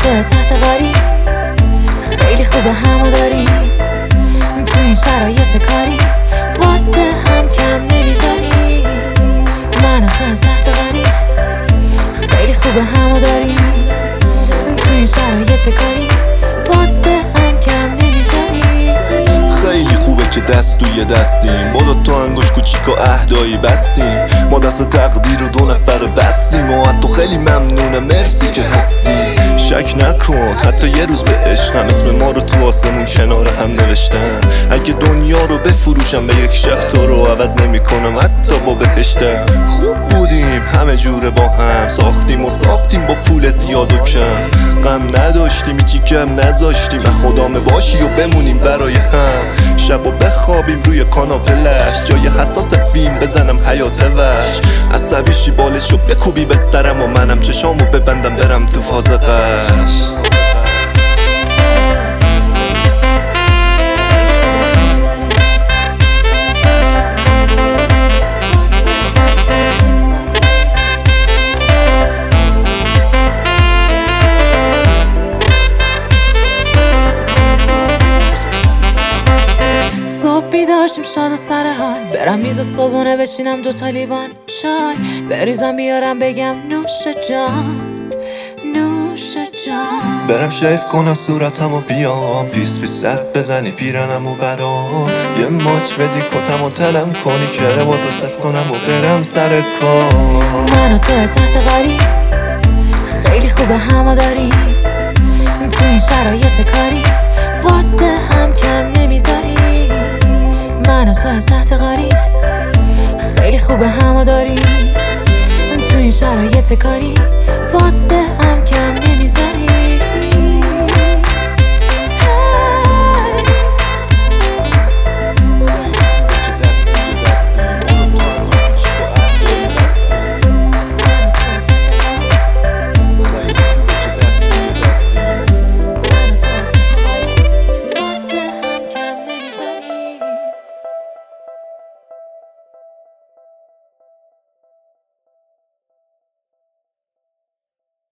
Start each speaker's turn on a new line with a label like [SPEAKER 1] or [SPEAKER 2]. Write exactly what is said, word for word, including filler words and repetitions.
[SPEAKER 1] تو تحت غریب خیلی خوبه همو داریم، تو این شرایط کاری واسه هم کم نمیذاری. من و تو تحت غریب خیلی خوبه همو داریم، تو این شرایط کاری واسه هم کم نمیذاری.
[SPEAKER 2] خیلی خوبه که دست توی دستیم، با دو تا انگوش کوچیک و اهدایی بستیم، ما دست تقدیر و دو نفر بستیم و حتی خیلی ممنونم مرسی که هستی. شک نکن حتی یه روز به عشقم اسم ما رو تو آسمون کنار هم نوشتم. اگه دنیا رو بفروشم به یک شب تو رو عوض نمی کنم حتی با بهشتم. خوب بودیم همه جوره با هم، ساختیم و ساختیم با پول زیاد و کم، غم نداشتیم هیچی کم نذاشتیم، از خدامه باشی و بمونیم برای هم. شب و بخوابیم روی کاناپه لش، جای حساس فیلم بزنم حیات وش، عصبی شی بالش رو بکوبی به سرم و منم چشامو ببندم برم تو فاز قش.
[SPEAKER 1] بیداشیم شاد و سر حال، برم میز صبحونه بچینم دوتا لیوان چای، بریزم بیارم بگم نوش جان نوش جان.
[SPEAKER 2] برم شیف کنم صورتم و بیام پیس پیس سخت بزنی پیرنم و برام، یه ماچ بدی کتم و تلم کنی کرم و صف کنم و برم سر کار.
[SPEAKER 1] من و تو تحت غریب خیلی خوبه همو داریم، تو این شرایط کاری واسه هم کم نمیذاری. من و تو تحت غریب خیلی خوبه همو داریم، تو این شرایط کاری